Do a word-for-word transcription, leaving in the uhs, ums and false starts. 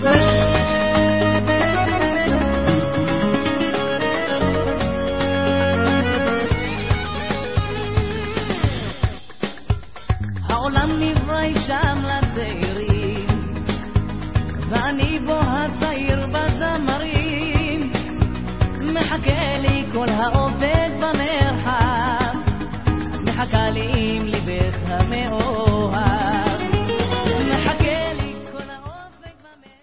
העולם נברא שם לצעירים ואני בו הצעיר בזמרים מחכה לי כל העובד במ